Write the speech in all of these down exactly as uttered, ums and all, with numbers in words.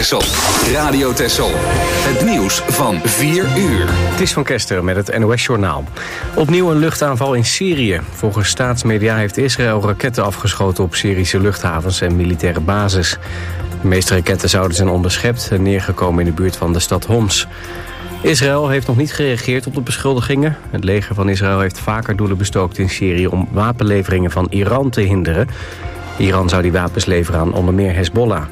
Texel. Radio Texel. Het nieuws van vier uur. Het is Van Kesteren met het N O S-journaal. Opnieuw een luchtaanval in Syrië. Volgens staatsmedia heeft Israël raketten afgeschoten op Syrische luchthavens en militaire bases. De meeste raketten zouden zijn onderschept en neergekomen in de buurt van de stad Homs. Israël heeft nog niet gereageerd op de beschuldigingen. Het leger van Israël heeft vaker doelen bestookt in Syrië om wapenleveringen van Iran te hinderen. Iran zou die wapens leveren aan onder meer Hezbollah.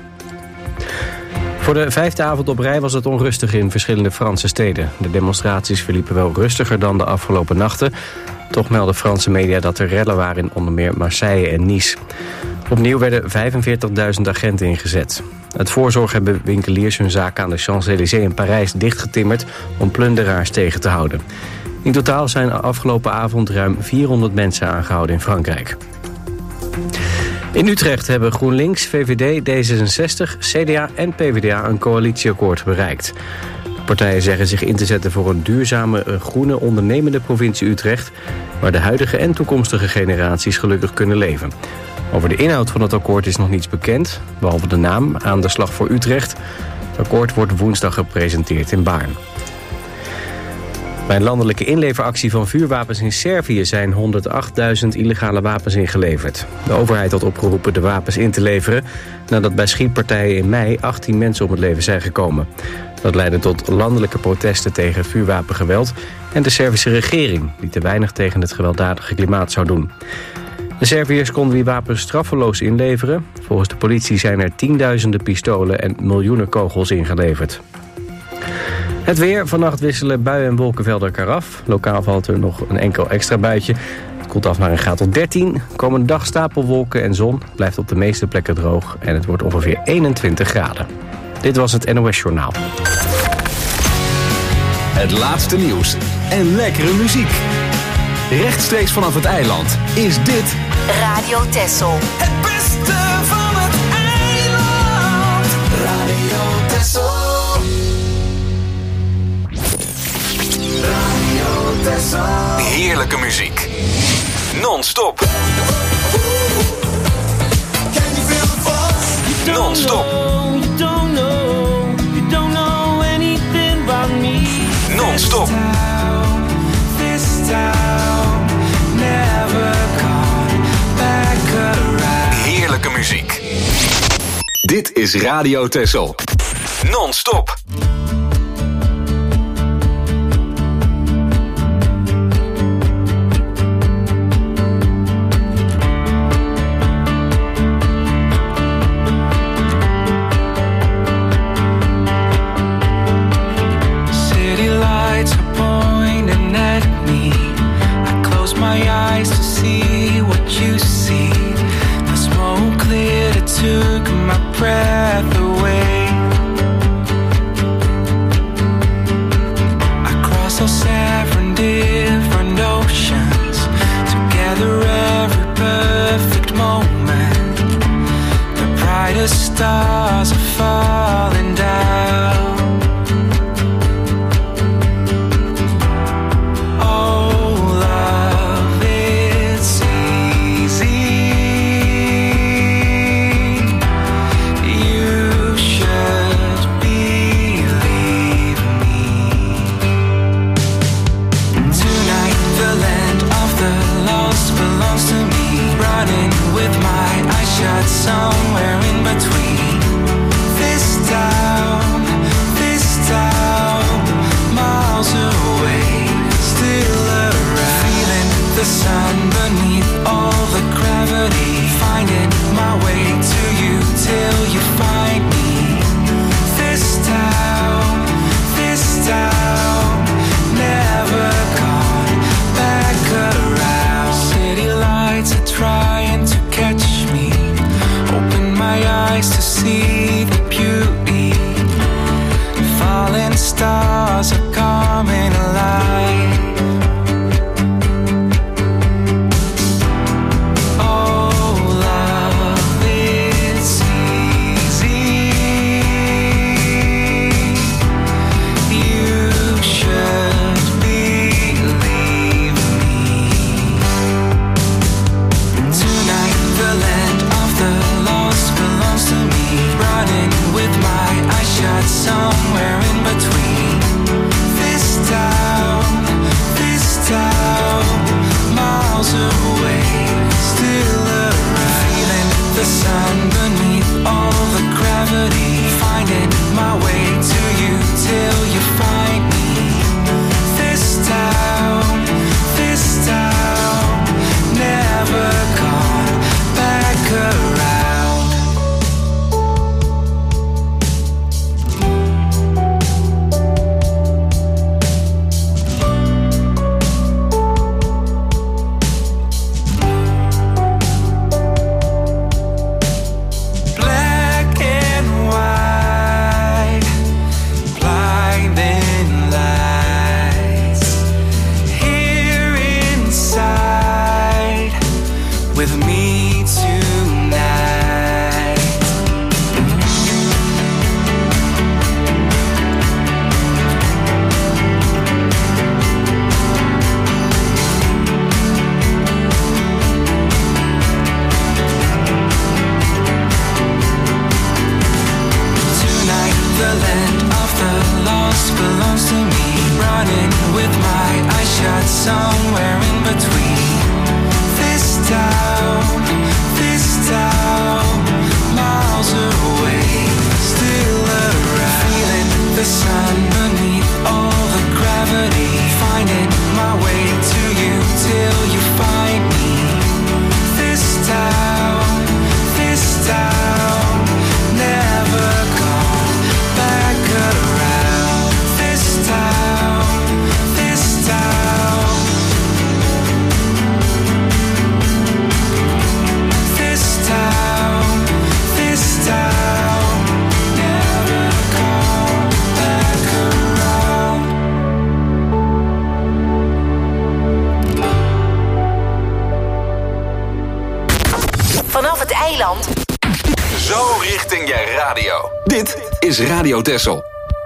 Voor de vijfde avond op rij was het onrustig in verschillende Franse steden. De demonstraties verliepen wel rustiger dan de afgelopen nachten. Toch melden Franse media dat er rellen waren in onder meer Marseille en Nice. Opnieuw werden vijfenveertigduizend agenten ingezet. Uit voorzorg hebben winkeliers hun zaken aan de Champs-Élysées in Parijs dichtgetimmerd om plunderaars tegen te houden. In totaal zijn afgelopen avond ruim vierhonderd mensen aangehouden in Frankrijk. In Utrecht hebben GroenLinks, V V D, D zesenzestig, C D A en P V D A een coalitieakkoord bereikt. De partijen zeggen zich in te zetten voor een duurzame, groene, ondernemende provincie Utrecht, waar de huidige en toekomstige generaties gelukkig kunnen leven. Over de inhoud van het akkoord is nog niets bekend, behalve de naam, Aan de Slag voor Utrecht. Het akkoord wordt woensdag gepresenteerd in Baarn. Bij een landelijke inleveractie van vuurwapens in Servië zijn honderdachtduizend illegale wapens ingeleverd. De overheid had opgeroepen de wapens in te leveren nadat bij schietpartijen in mei achttien mensen om het leven zijn gekomen. Dat leidde tot landelijke protesten tegen vuurwapengeweld en de Servische regering, die te weinig tegen het gewelddadige klimaat zou doen. De Serviërs konden die wapens straffeloos inleveren. Volgens de politie zijn er tienduizenden pistolen en miljoenen kogels ingeleverd. Het weer. Vannacht wisselen buien en wolkenvelden elkaar af. Lokaal valt er nog een enkel extra buitje. Het koelt af naar een graad tot dertien. Komende dag stapelwolken en zon. Blijft op de meeste plekken droog. En het wordt ongeveer eenentwintig graden. Dit was het N O S-journaal. Het laatste nieuws en lekkere muziek. Rechtstreeks vanaf het eiland is dit Radio Texel. Het beste van het eiland. Radio Texel. Radio Texel. heerlijke muziek. Non-stop. Non-stop. Non-stop. Heerlijke muziek. Dit is Radio Texel. Non-stop. Breath away. Across those seven different oceans, together every perfect moment. The brightest stars are falling down. Somewhere in between this town eiland. Zo richting je radio. Dit is Radio Texel.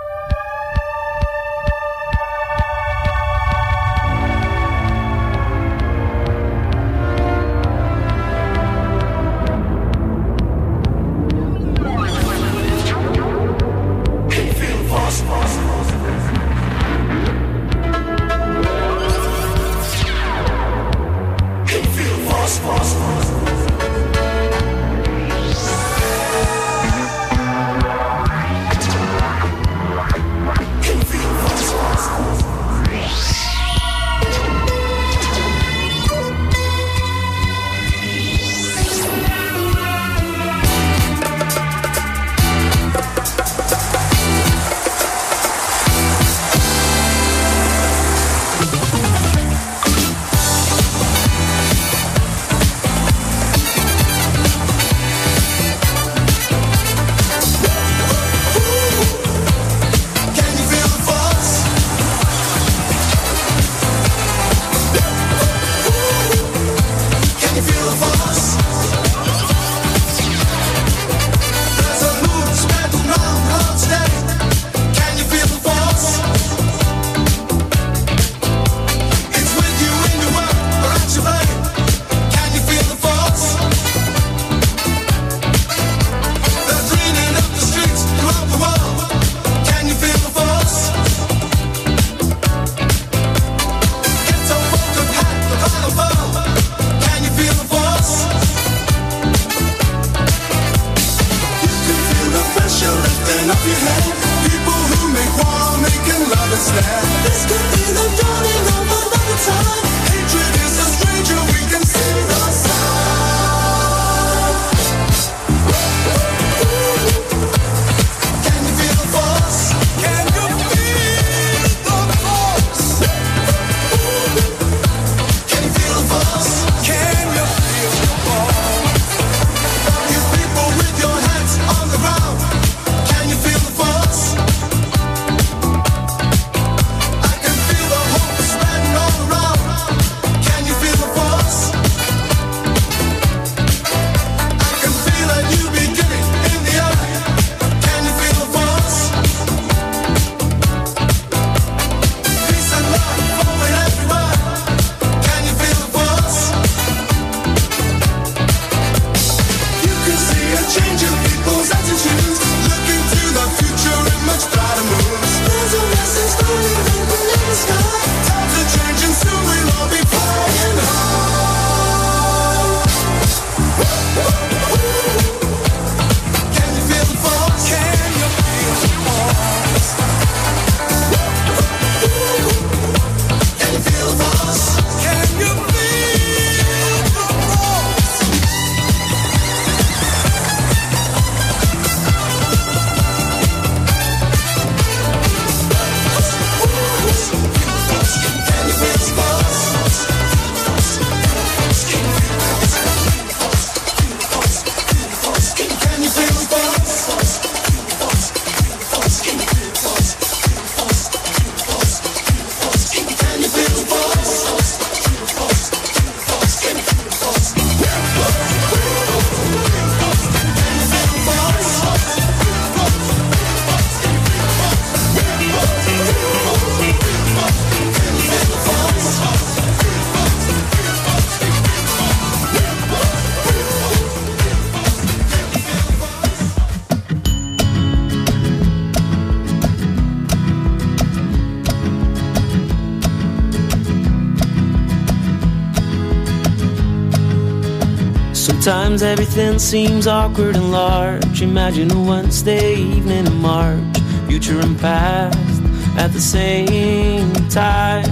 Sometimes everything seems awkward and large. Imagine a Wednesday evening in March, future and past at the same time.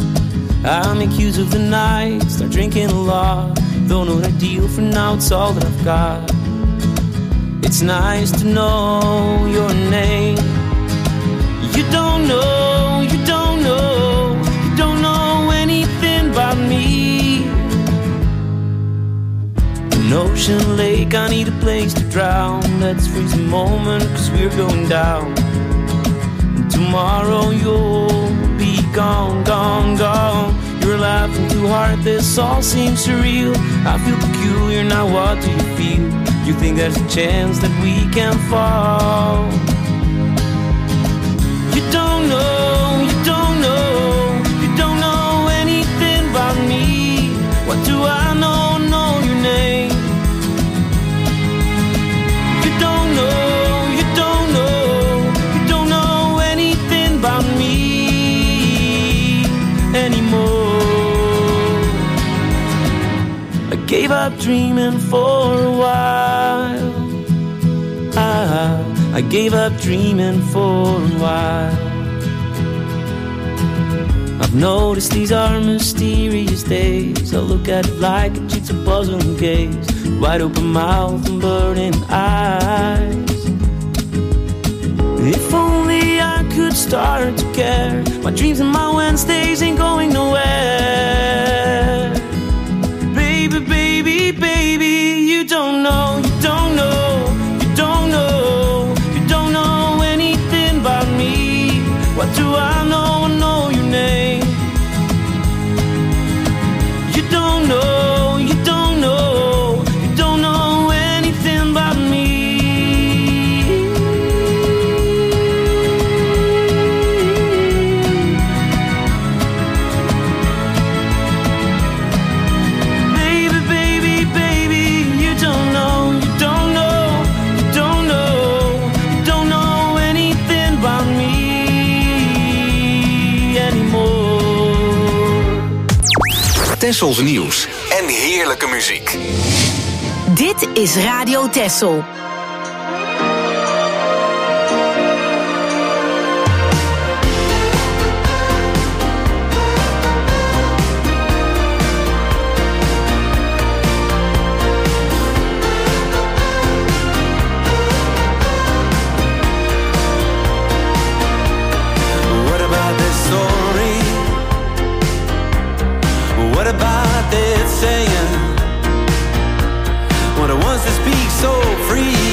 I make use of the night, start drinking a lot. Though not ideal for now, it's all that I've got. It's nice to know your name. You don't know, you don't know, you don't know anything about me. An ocean lake, I need a place to drown. Let's freeze a moment, cause we're going down. And tomorrow you'll be gone, gone, gone. You're laughing to too hard, this all seems surreal. I feel peculiar, now what do you feel? You think there's a chance that we can fall? You don't know, you don't know, you don't know anything about me. What do I know, know your name? You don't know, you don't know, you don't know anything about me anymore. I gave up dreaming for a while. I, I gave up dreaming for a while. I've noticed these are mysterious days. I look at it like a jigsaw puzzle in case. Wide open mouth and burning eyes. If only I could start to care. My dreams and my Wednesdays ain't going nowhere. Baby, baby, baby, you don't know, you don't know, you don't know, you don't know anything about me. What do I know? I know your name. You don't know, you don't know, you don't know anything about me. Baby, baby, baby, you don't know, you don't know, you don't know, you don't know anything about me anymore. Tessels nieuws en heerlijke muziek. Dit is Radio Tessel. What about this story? What about that saying? What it wants to speak so free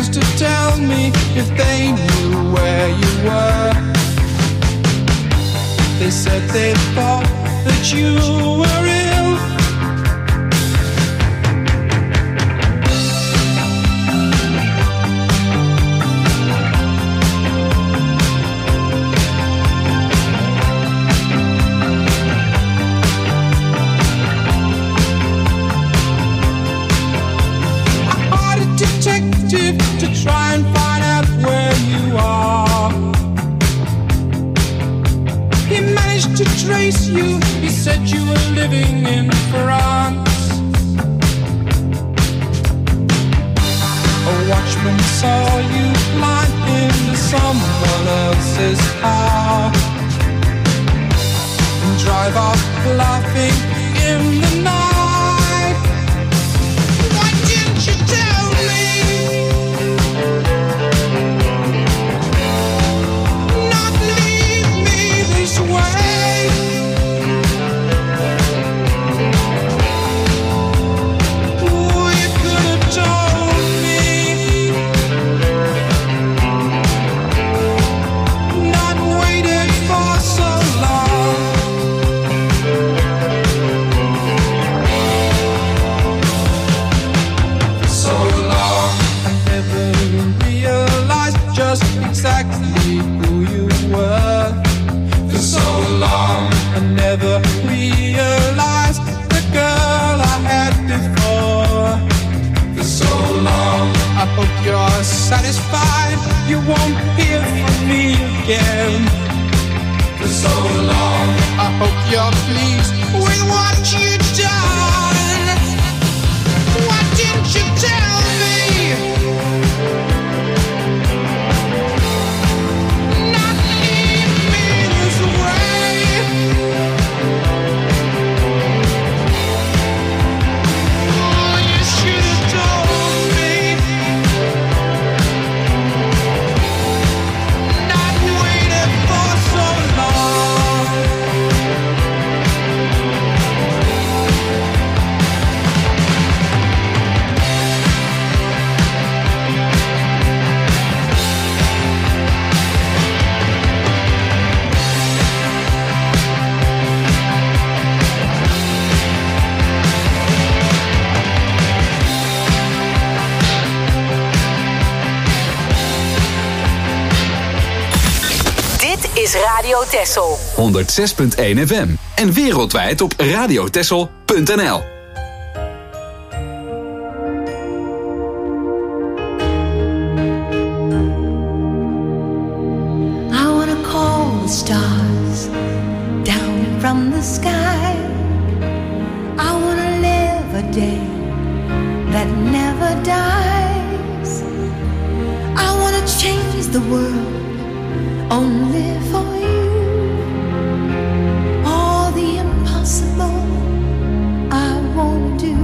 used to tell me if they knew where you were. They said they thought that you were ill. To try and find out where you are. He managed to trace you. He said you were living in France. A watchman saw you climb into someone else's car and drive off laughing in the night. Why didn't you tell me? Exactly who you were. For so long I never realized the girl I had before. For so long I hope you're satisfied. You won't hear from me again. For so long I hope you're pleased with what you've done. Why didn't you tell me? Is Radio Texel honderd zes punt één F M en wereldwijd op radiotexel punt n l. I wanna call the stars down from the sky. I wanna live a day that never dies. I wanna change the world only for you. All the impossible I won't do.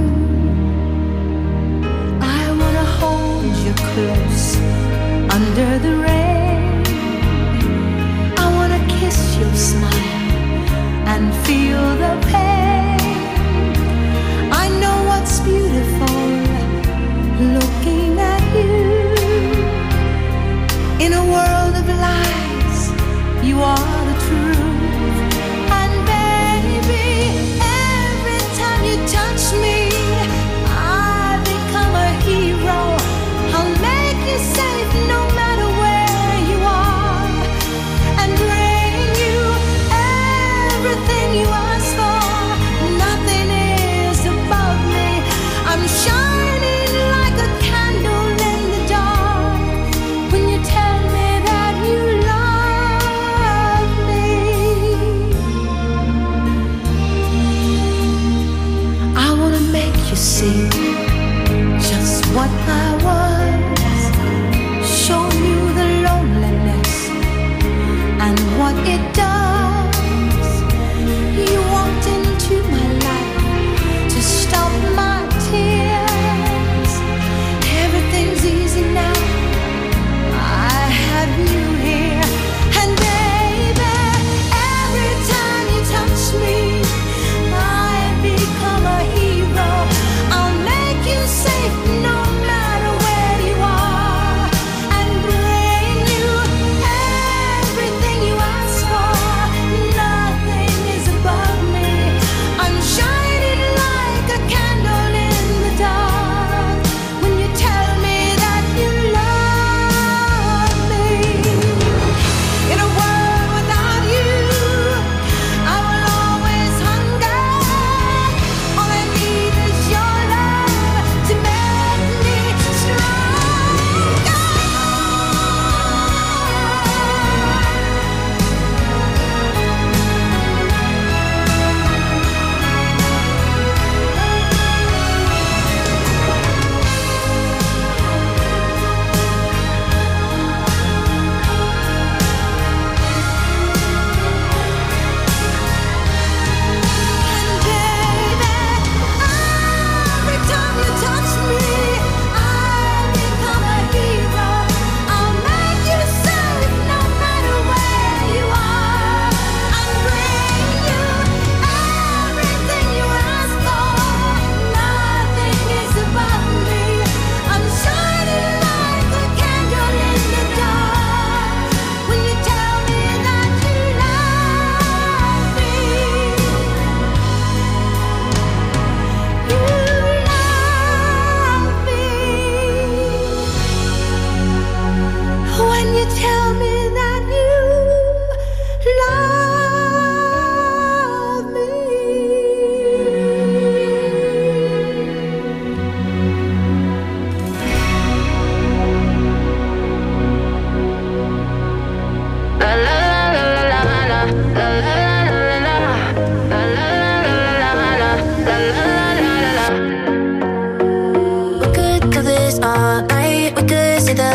I wanna hold you close under the rain. I wanna kiss your smile and feel the pain. I know what's beautiful looking at you. In a world of lies, you are the truth. And baby, every time you touch me, I become a hero. I'll make you safe no matter where you are, and bring you everything you ask for. Nothing is above me. I'm shining like a candle in the dark when you tell me that you love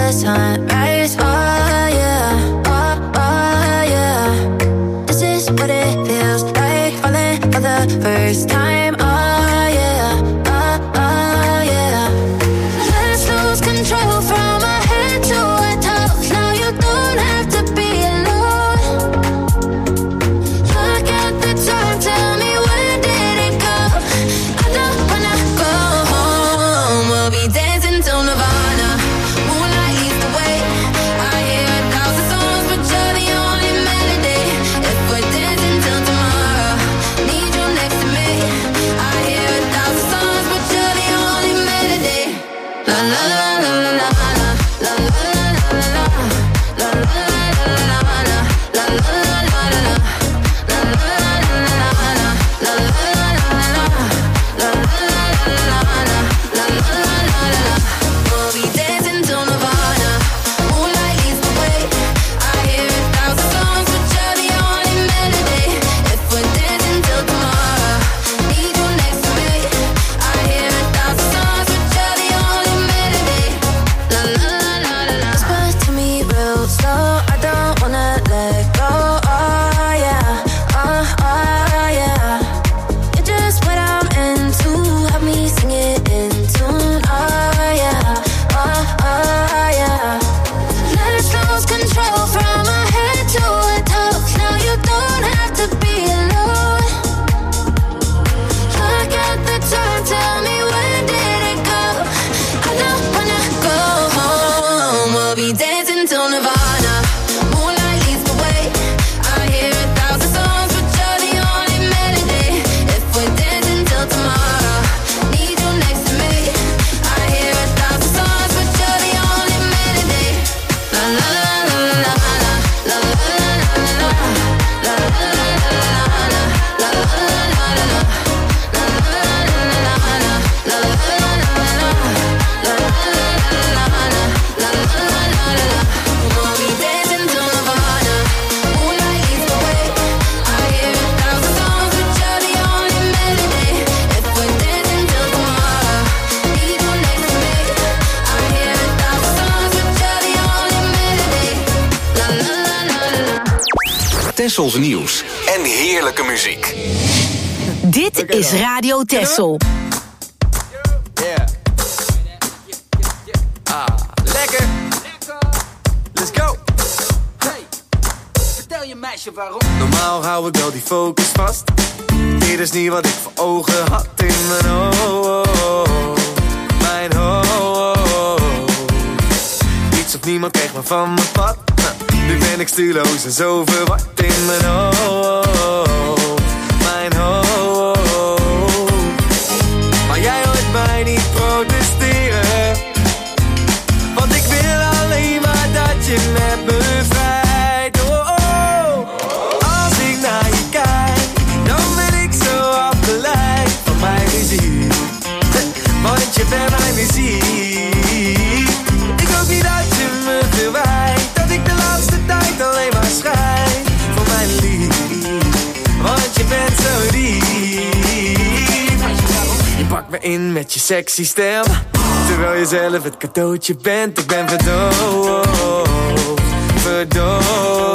the sunrise. Oh yeah, oh, oh yeah. This is what it feels like, falling for the first time. Oh yeah, oh, oh yeah. Let's lose control from our head to our toes. Now you don't have to be alone. Look at the time, tell me when did it go? I don't wanna go home. We'll be dancing till Nirvana. Moonlight leads the way. I hear a thousand songs, but you're the only melody. If we're dancing till tomorrow, need you next to me. I hear a thousand songs, but you're the only melody. La la la la la la la la la la la la la la la la. We'll be dancing till Nirvana. Moonlight leads the way. I hear a thousand songs, but you're the only melody. If we're dancing till tomorrow, need you next to me. I hear a thousand songs, but you're the only melody. La la la la la. Whisper to me real slow. I don't wanna let go. Oh yeah, oh oh yeah. You're just what I'm into. Help me sing it in tune. Oh yeah, oh oh yeah. Let's lose control from our head to our toes. Now you don't have to be alone. Look at the time, tell me when did it go? I don't wanna go home. We'll be dancing till Nirvana. Moonlight leads the way. I hear a thousand songs, but you're the only melody. If we're dancing till tomorrow, need you next to me. I hear a thousand songs, but you're the only melody. La la la la la la la la la la la la. We'll be dancing till Nirvana. Moonlight leads the way. I hear a thousand songs, but you're the only melody. If we're dancing till tomorrow, need you next to me. I hear a thousand songs, but you're the only melody. La la la la la. Tessels nieuws en heerlijke muziek. Dit is Radio Tessel. Yeah. Ah, lekker. Let's go. Hey, vertel je meisje waarom. Normaal hou ik wel die focus vast. Dit is niet wat ik voor ogen had in mijn hoofd. Mijn hoofd. Niets of niemand kreeg me van mijn pad. Nu ben ik stuurloos en zo verward in mijn hoofd. Mijn hoofd. Maar jij hoort mij niet protesteren. Want ik wil alleen maar dat je me bevrijdt. Oh, oh. Als ik naar je kijk, dan ben ik zo afgeleid van mijn muziek. Want je bent mijn muziek. Ik hoop niet dat je me verwijt, dat ik de laatste tijd alleen maar schrijf voor mijn lief. Want je bent zo lief. Je pakt me in met je sexy stem, terwijl je zelf het cadeautje bent. Ik ben verdoofd, verdoofd.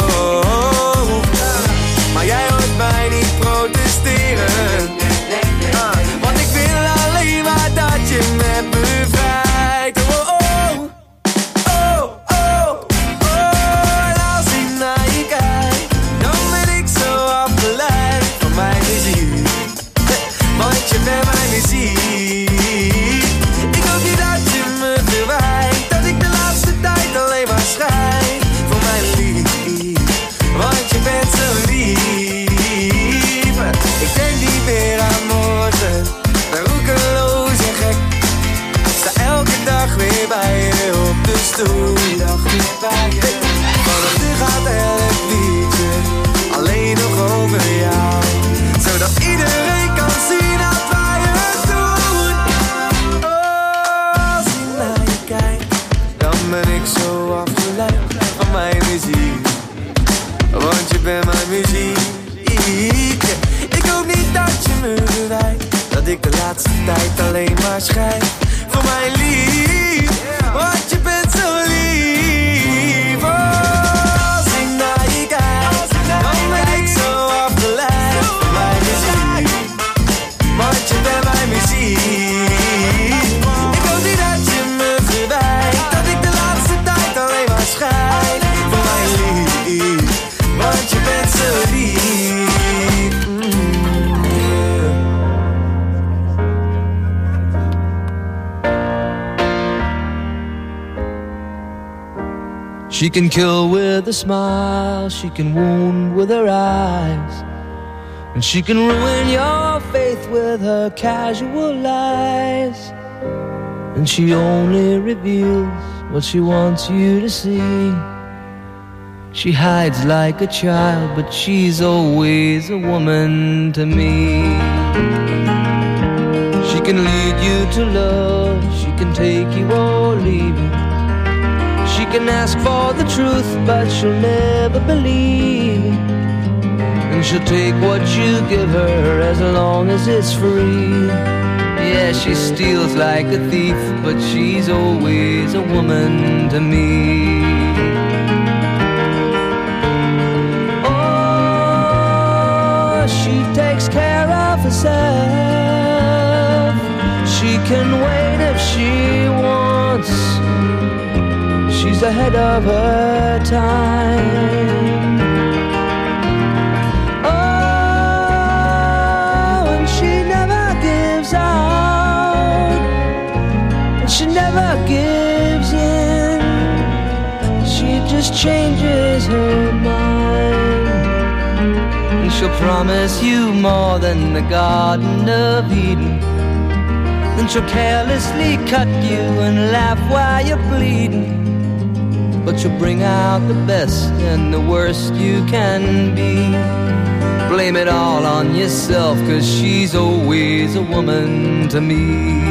Maar jij hoort mij niet protesteren. Ah, want ik wil alleen maar dat je me bevrijdt. Oh, oh, oh, oh, oh. En als ik naar je kijk, dan ben ik zo afgeleid van mijn muziek. Want je bent mijn muziek. Ik hoop niet dat je me verwijt, dat ik de laatste tijd alleen maar schrijf voor mijn lief. Want je bent zo lief. Ik denk niet meer aan morgen, ben roekeloos en gek. Sta elke dag weer bij je op de stoel. Vanaf nu gaat elk liedje alleen nog over jou, zodat iedereen kan zien dat wij het doen. Oh, als ik naar je kijk, dan ben ik zo afgeleid van mijn muziek. Want je bent mijn muziek. Ik hoop niet dat je me verwijt, dat ik de laatste tijd alleen maar schrijf voor mijn lief. Want je bent zo lief. She can kill with a smile, she can wound with her eyes, and she can ruin your faith with her casual lies. And she only reveals what she wants you to see. She hides like a child, but she's always a woman to me. She can lead you to love, she can take you or leave you. She can ask for the truth, but she'll never believe. And she'll take what you give her as long as it's free. Yeah, she steals like a thief, but she's always a woman to me. Oh, she takes care of herself. She can wait if she wants. She's ahead of her time. Oh, and she never gives out, and she never gives in. She just changes her mind, and she'll promise you more than the Garden of Eden. Then she'll carelessly cut you and laugh while you're bleeding. But you'll bring out the best and the worst you can be. Blame it all on yourself, 'cause she's always a woman to me.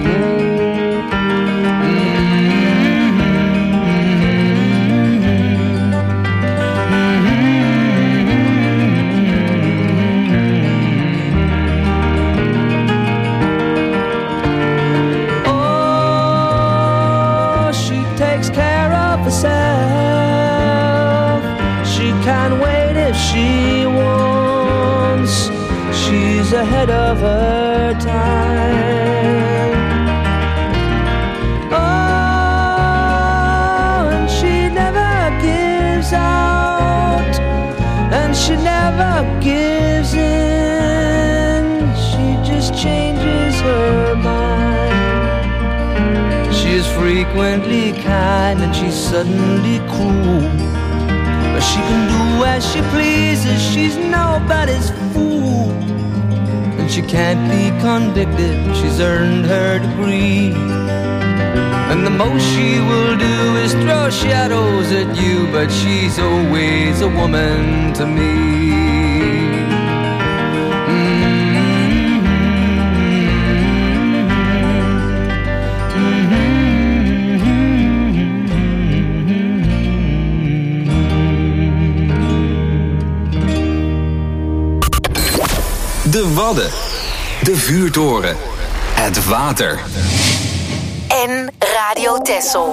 She can wait if she wants. She's ahead of her time. Oh, and she never gives out, and she never gives in. She just changes her mind. She is frequently kind and she's suddenly cruel. But she can do as she pleases, she's nobody's fool. And she can't be convicted, she's earned her degree. And the most she will do is throw shadows at you, but she's always a woman to me. De Wadden, de vuurtoren, het water. En Radio Texel.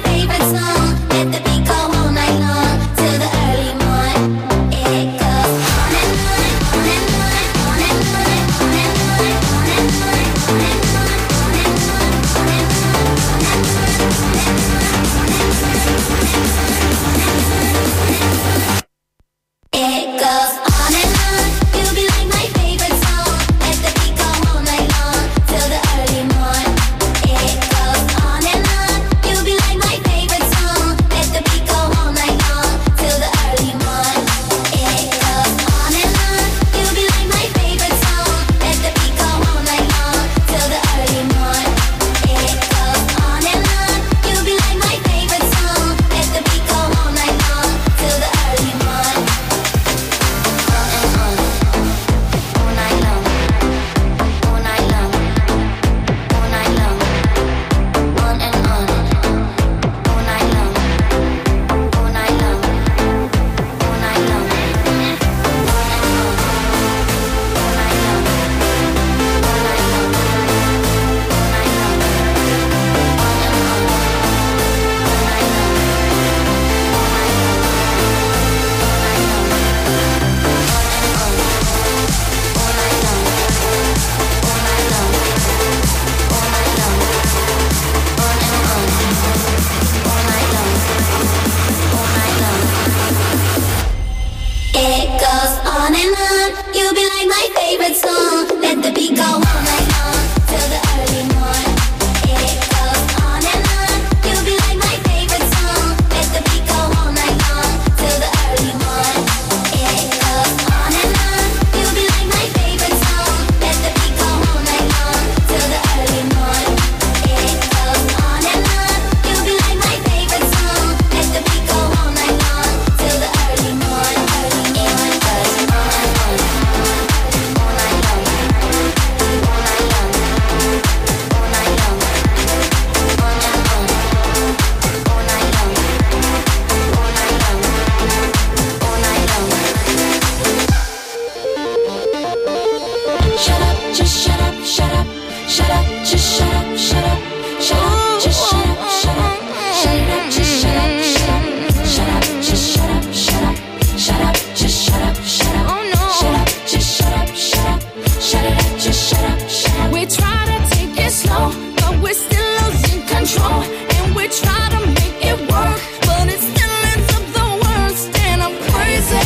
Let the beat go all night long till the early morn. It goes my favorite song. Let the beat go all night long till the early morn. It goes on and on. You'll be like my favorite song. Let the beat go all night long till the early morn. It goes on and on. You'll be like my favorite song. Let the beat go all night long till the early morn. It goes on and on. You'll be like my favorite song. Let the beat go all night long till the early morn. Early morn. It goes on all night long. All night long. All night long. All night long. All night long. All night long. All night long. All night long. Shut up, just shut up, shut up, shut up, just shut up, shut up, shut up, just shut up, shut up, shut it up, just shut up, shut up, shut up, just shut up, shut up, shut up, just shut up, shut up, shut up, just shut up, shut up, shut it up, just shut up, shut up. We try to take it slow, but we're still losing control, and we try to make it work, but it still ends up the worst, and I'm crazy.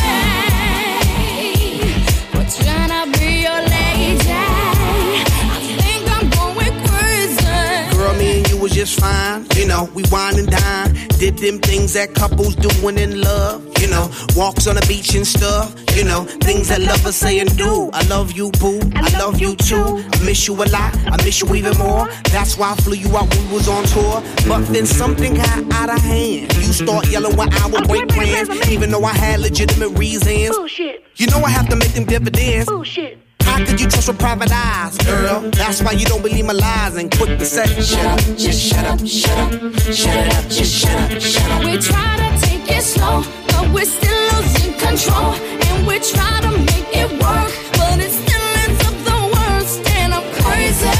We're trying to be your lady. I think I'm going crazy. Girl, me and you was just fine. You know, we wine and dine. Did them things that couples doing in love. You know, walks on the beach and stuff. You know, things that lovers say and do. I love you, boo. I love you too. I miss you a lot. I miss you even more. That's why I flew you out when we was on tour. But then something got out of hand. You start yelling when I would break plans, even though I had legitimate reasons. Bullshit. You know I have to make them dividends. Bullshit. How could you trust with private eyes, girl? That's why you don't believe my lies and quick to say, shut up, just shut up, shut up, shut it up, just shut up, shut up. We try to take it slow, but we're still losing control, and we try to make it work, but it still ends up the worst, and I'm crazy.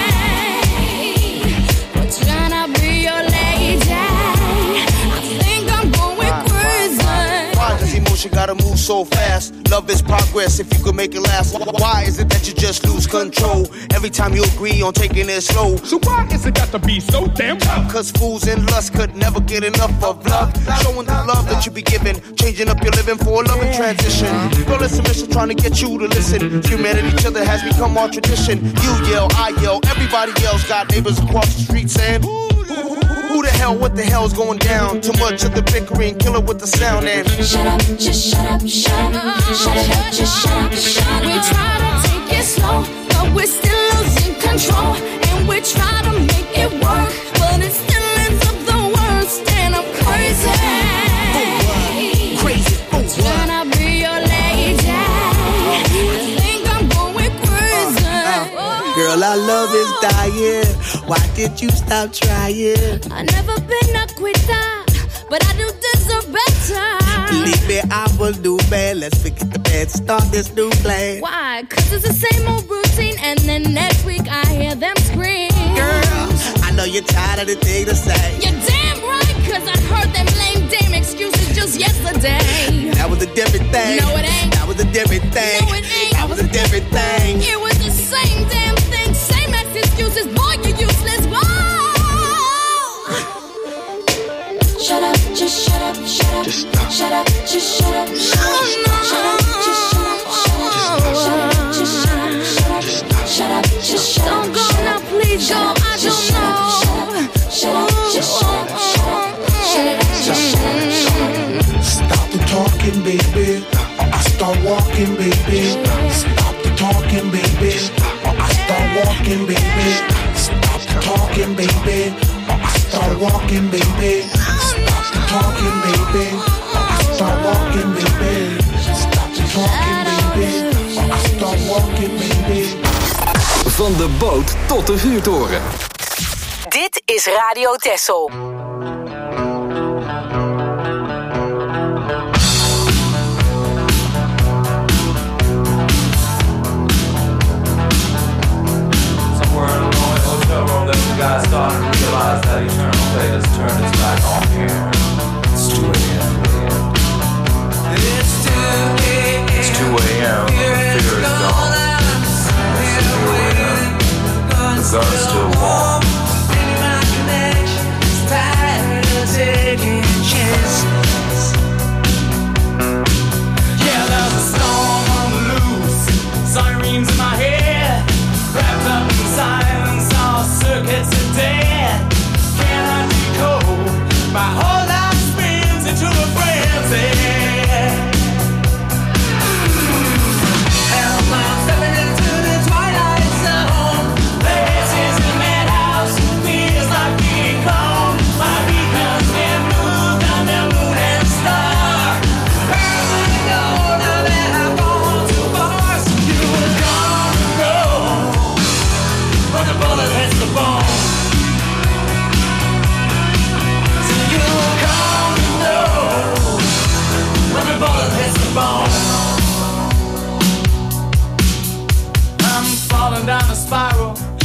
We're trying to be your lady. I think I'm going crazy. Why does emotion gotta move so fast? Love is progress if you could make it last. Why is it that you just lose control every time you agree on taking it slow? So why is it got to be so damn tough? Cause fools and lust could never get enough of love. Showing the love that you be giving, changing up your living for a loving transition. Girl, it's a mission trying to get you to listen. Humanity, each other has become our tradition. You yell, I yell, everybody yells. Got neighbors across the street saying, who the hell, what the hell's going down? Too much of the bickering, kill it with the sound and shut up, just shut up, shut up, shut it up, just shut up, shut up. We try to take it slow, but we're still losing control, and we try to make it work, but it still ends up the worst, and I'm crazy. crazy. Trying to be your lady. I think I'm going crazy. Girl, our love is dying. Why did you stop trying? I never been a quitter, but I do deserve better. Believe me, I will do bad. Let's forget the bad, start this new plan. Why? Cause it's the same old routine, and then next week I hear them scream. Girl, I know you're tired of the thing to say. You're damn right, cause I heard them lame damn excuses just yesterday. That was a different thing. No, it ain't. That was a different thing. No, it ain't. That was a different thing. It was the same damn thing, same ass excuses. Boy, you useless. Whoa! Shut up, just shut up, shut up. Just stop. Shut up, just shut up, shut up. Shut up, just shut up, shut up. Just shut up, just shut up, shut up. Shut up, just shut up. Don't go now, please go. I don't know. Shut up, just shut up, shut up. Shut it up, just shut up, shut up. Stop the talking, baby, or I start walking, baby. Stop the talking, baby, or I start walking, baby. Stop the talking, baby, or I start walking, baby. Stop the talking, baby, or I start walking, baby. Stop the talking, baby, or I start walking, baby. Van de boot tot de vuurtoren. Dit is Radio Texel. Guys starting to realize that eternal fate has turned its back on here. It's two a.m. It's two a.m. It's two a.m. The fear is gone. So here we are. The gun's still warm.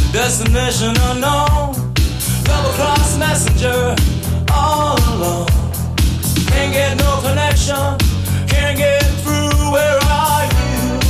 destination unknown. Double cross messenger, all alone. Can't get no connection, can't get through. Where are you?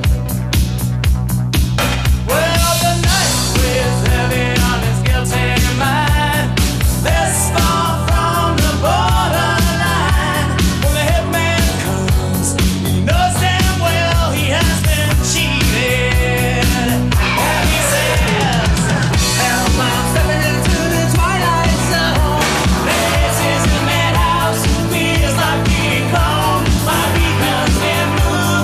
Well, the night weighs heavy on his guilty mind. This far from the borderline. When the hitman comes, he knows damn well he has been cheated. And he says, help, I'm stepping into the twilight zone. This is a madhouse, feels like being home. My beacon's been moved.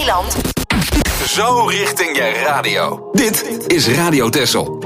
Eiland. Zo richting je radio. Dit is Radio Texel.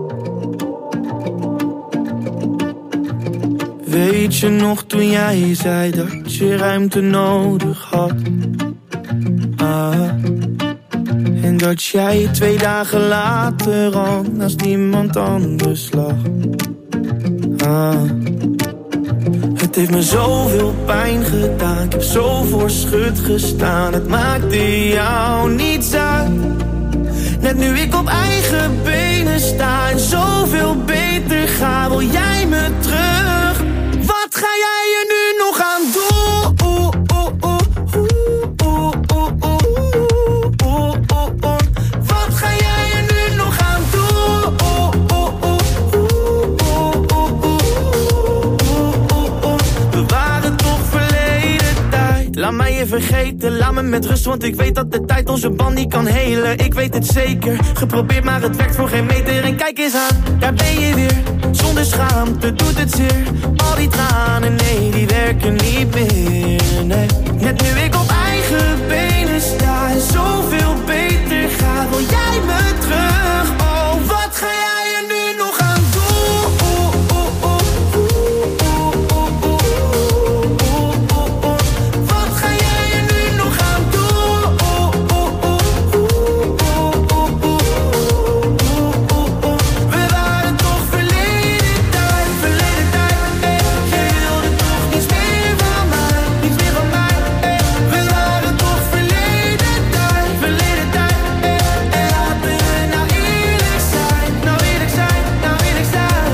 Weet je nog toen jij zei dat je ruimte nodig had? Ah. En dat jij twee dagen later al naast iemand anders lag. Ah. Het heeft me zoveel pijn gedaan, ik heb zo voor schut gestaan. Het maakte jou niets uit. Net nu ik op eigen benen sta en zoveel beter ga, wil jij me terug. Wat ga jij er nu nog aan doen? Oeh, oeh, oeh, oeh, oeh, oeh, oeh, oeh, oeh, oeh. Wat ga jij er nu nog aan doen? Oeh, oeh, oeh, oeh, oeh, oeh, oeh, oeh. We waren toch verleden tijd. Laat mij je vergeten, laat me met rust, want ik weet dat de tijd onze band niet kan helen. Ik weet het zeker, geprobeerd maar het werkt voor geen meter. En kijk eens aan, daar ben je weer. Zonder schaamte doet het zeer. Al die tranen, nee, die werken niet meer, nee. Net nu ik op eigen benen sta en zoveel beter ga, wil jij me terug. Oh, wat ga jij er nu nog aan doen? Oeh, oeh, oeh, oeh, oeh, oeh, oeh, oeh, oeh. Wat ga jij er nu nog aan doen? Oeh, oeh, oeh, oeh, oeh, oeh, oeh, oeh, oeh. We waren toch verleden tijd, verleden tijd, eh. Jij wilde toch niets meer van mij, niets meer van mij, eh. We waren toch verleden tijd, verleden tijd, eh. En laten we nou eerlijk zijn, nou eerlijk zijn, nou eerlijk zijn.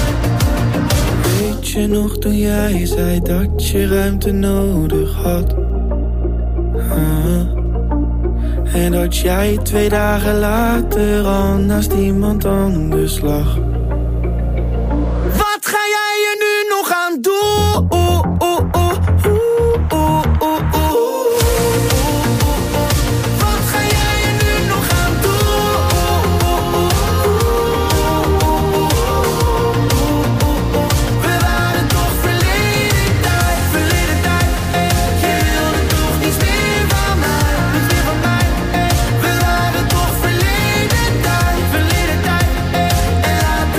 Weet je nog toen jij zei dat je ruimte nodig had? Ah. En dat jij twee dagen later al naast iemand anders lag. Wat ga jij er nu nog aan doen? Oeh, oeh, oeh, oeh, oeh, oeh, oeh. Wat ga jij er nu nog aan doen? Oeh, oeh, oeh. We waren toch verleden tijd, verleden tijd, eh. Jij wilde toch niets meer van mij, niets meer van mij, eh. We waren toch verleden tijd, verleden tijd, eh. En laten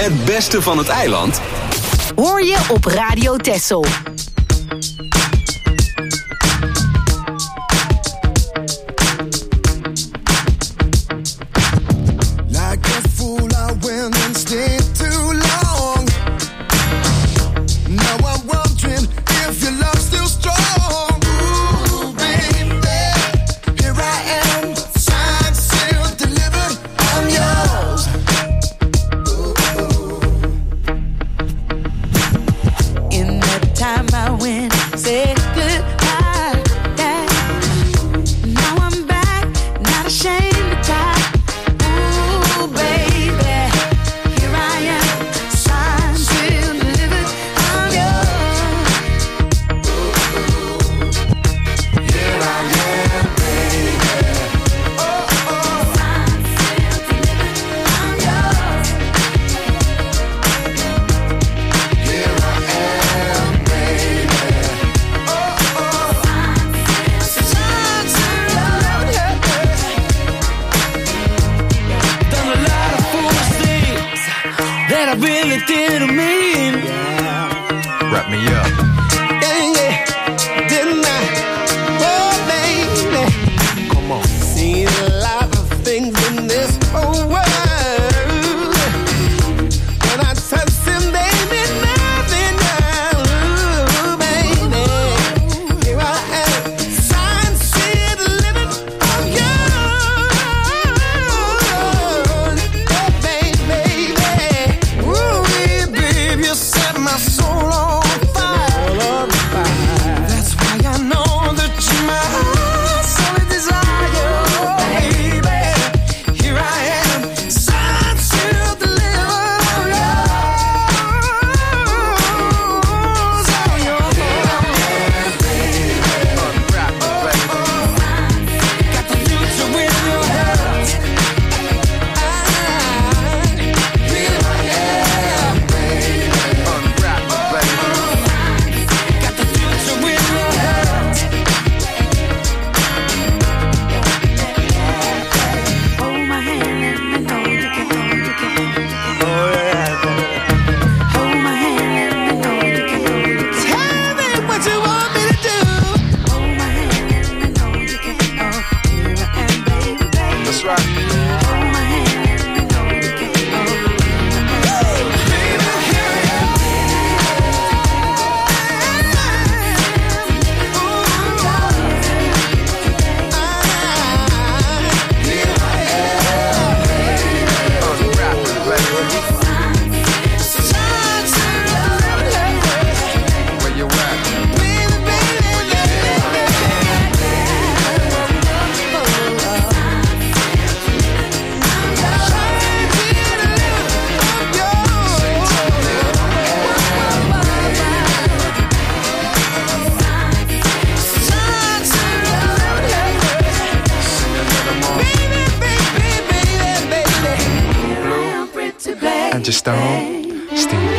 Het beste van het eiland hoor je op Radio Texel. Like a fool I went and stayed too long. Now I'm wondering if your love's still strong. Ooh, baby, here I am, signed, sealed, delivered, I'm yours. Ooh. In that time I went, said goodbye, yeah. Now I'm back, not ashamed to die. Ooh, baby, here I am, signed, sealed, delivered, I'm yours. Here I am, baby. Oh, oh. Signed, sealed, delivered, I'm yours. Here I am, baby. Oh, oh. Signed, sealed, delivered. Done a lot of foolish things that I really didn't mean. Wrap me up. Yeah, yeah, didn't I? Oh, baby. Come on. Seen a lot of things in this whole world. When I touch them, they mean nothing now. Ooh, baby. Here I am, signed, sealed, delivered, I'm yours. Oh, baby, baby. Ooh, baby, you set my soul on fire. That's why I know that you're my solid desire. Oh, baby, here I am, signed, sealed, delivered, I'm yours. I'm yours. Unwrap me, baby. Got the future in your hands. Here I am, baby. Unwrap me, baby. Got the future in your hands. Hold my hand, let me know you can, you can. Hold my hand, let me know you can, you can. Tell me what you want me to do. Hold my hand, let me know you can. Oh, here I am, baby, baby. That's right. Hold my hand, let me know you can. Oh, Baby, here I am. Here I am. Unwrap me, baby. Signed, sealed, delivered. Where you at? Baby, baby, And just stone, Steve.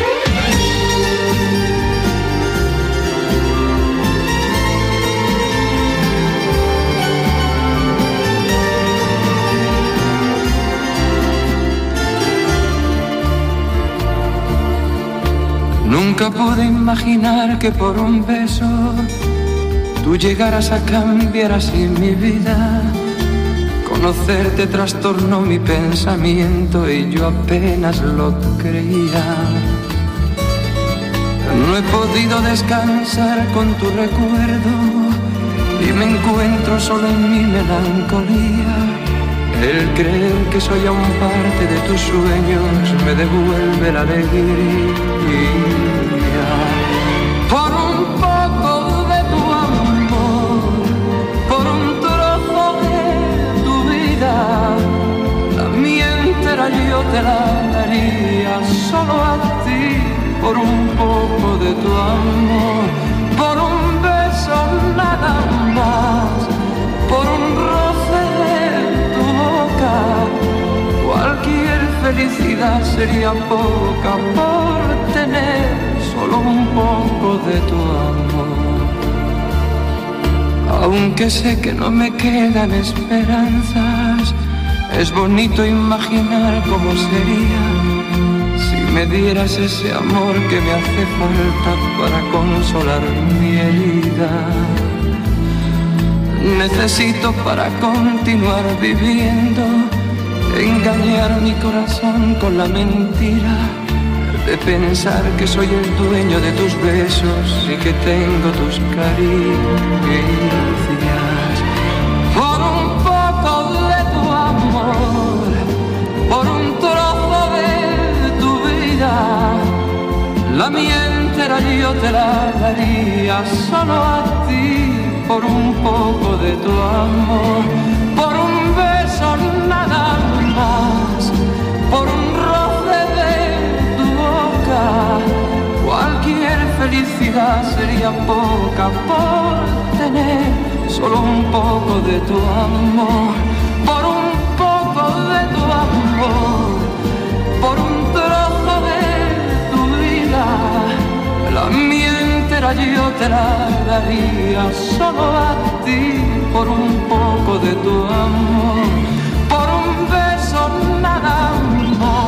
Nunca pude imaginar que por un beso tú llegaras a cambiar así mi vida. Conocerte trastornó mi pensamiento y yo apenas lo creía. No he podido descansar con tu recuerdo y me encuentro solo en mi melancolía. El creer que soy aún parte de tus sueños me devuelve la alegría. Por un poco de tu amor, por un trozo de tu vida, la mía entera yo te la daría solo a ti. Por un poco de tu amor, por un beso nada más, por un roce de tu boca, cualquier felicidad sería poca por tener solo un poco de tu amor. Aunque sé que no me quedan esperanzas, es bonito imaginar cómo sería si me dieras ese amor que me hace falta para consolar mi herida. Necesito para continuar viviendo engañar mi corazón con la mentira de pensar que soy el dueño de tus besos y que tengo tus caricias. Por un poco de tu amor, por un trozo de tu vida, la mía entera yo te la daría solo a ti. Por un poco de tu amor, por un beso nada más, por un roce de tu boca, cualquier felicidad sería poca por tener solo un poco de tu amor, por un poco de tu amor, por un trozo de tu vida, la mía entera yo te la daría solo a ti, por un poco de tu amor, por un beso nada más.